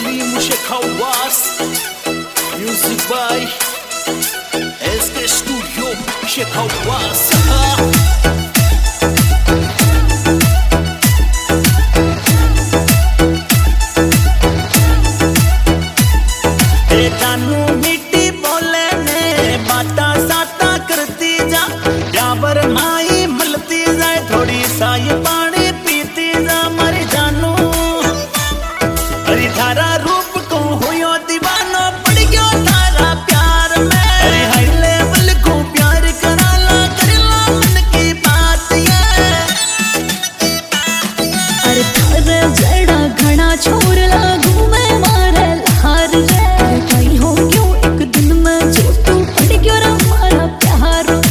Primo Sheikh Hawass, music by SK Studio Sheikh Hawass. थारा रूप को हुयो दीवानो पड़ गयो थारा प्यार में। अरे हाई लेवल को प्यार कराला करला मन की बात ये। अरे थारा जड़ा घना छोर लागू मैं मारे हार रे। अरे कहीं हो क्यों एक दिन में जो तू पड़ गयो रे मारा प्यार में।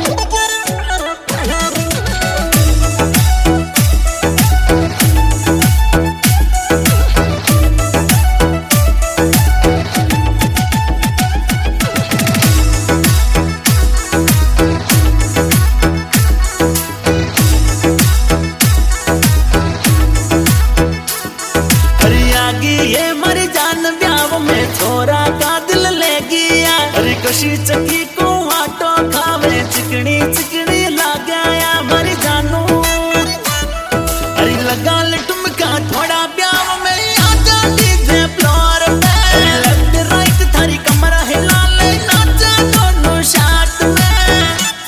ये मर जान ब्याव में छोरा का दिल ले गया। अरे कशी चकी को आटो खावे चिकनी चिकनी लगाया मर जानू। अरे लगा ले टुमका थोड़ा ब्याव में आजा डीजे फ्लोर पे। लेफ्ट राइट थारी कमरा हिला ले नाचा दोनों साथ में।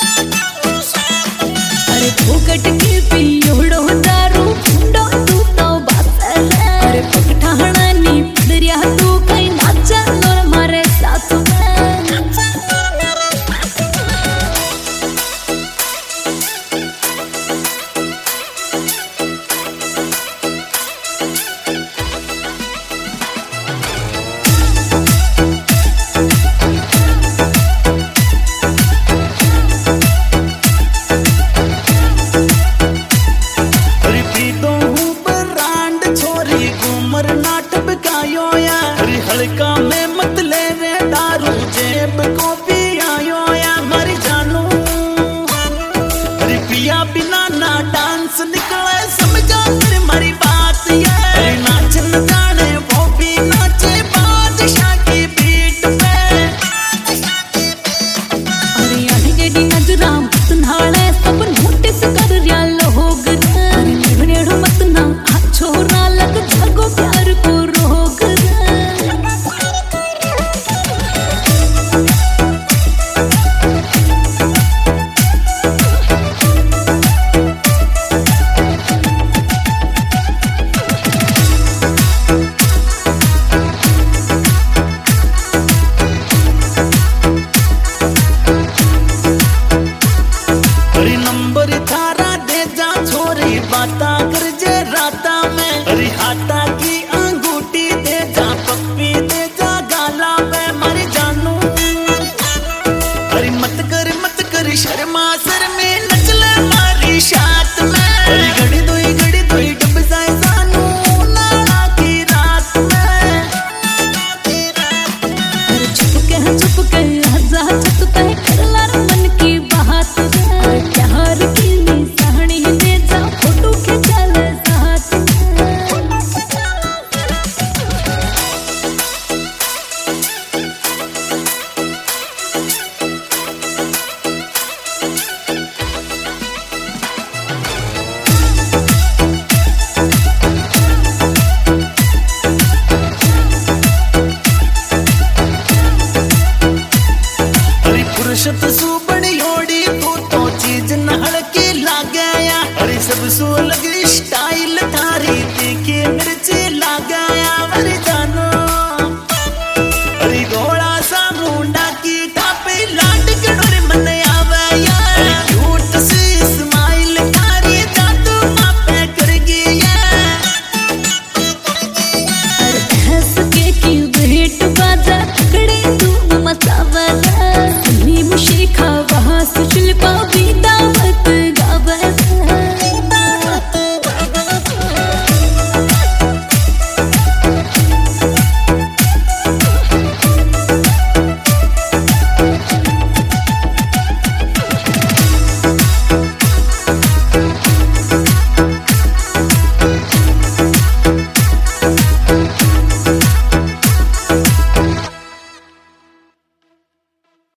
अरे फुकट की पियोड़ो दारू फुंडो तू तो बात है। अरे पकठाना नी पड़रिया तू कहीं नाचा और मारे साथ में। हल्का में मत ले रे दारू जेब को भी आयो या मर जानू। अरे पिया बिना ना डांस निकले समझा फिर मारी बात ये। अरे नाच न जाने वो भी नाचे बादशाह की बीट पे। अरे आधी जेडी नजरा मत नाले सब नोटिस कर रिया लोग। अरे नेड़ो मत ना आ छोरा लग जागो प्यार को रोग। नंबर थारा दे जा छोरी बाता कर जे राता में। अरे हाथा की अंगूठी दे जा पप्पी दे जा गाला में मर जानू। अरे मत कर शर्मा सर में नचले मारी साथ में। अरे घड़ी दोई डब जाए जानू नाला की रात में। अरे चुप के हजा छत पे करला मन की बात। प्यार की निशानी दे जा फोटो खिंचा ले साथ में। अरे फुर्सत सु बड़ी होड़ी तू तो चीज नहड़ के लागे या। अरे सब सु लगी स्टाइल थारी देखे मेरे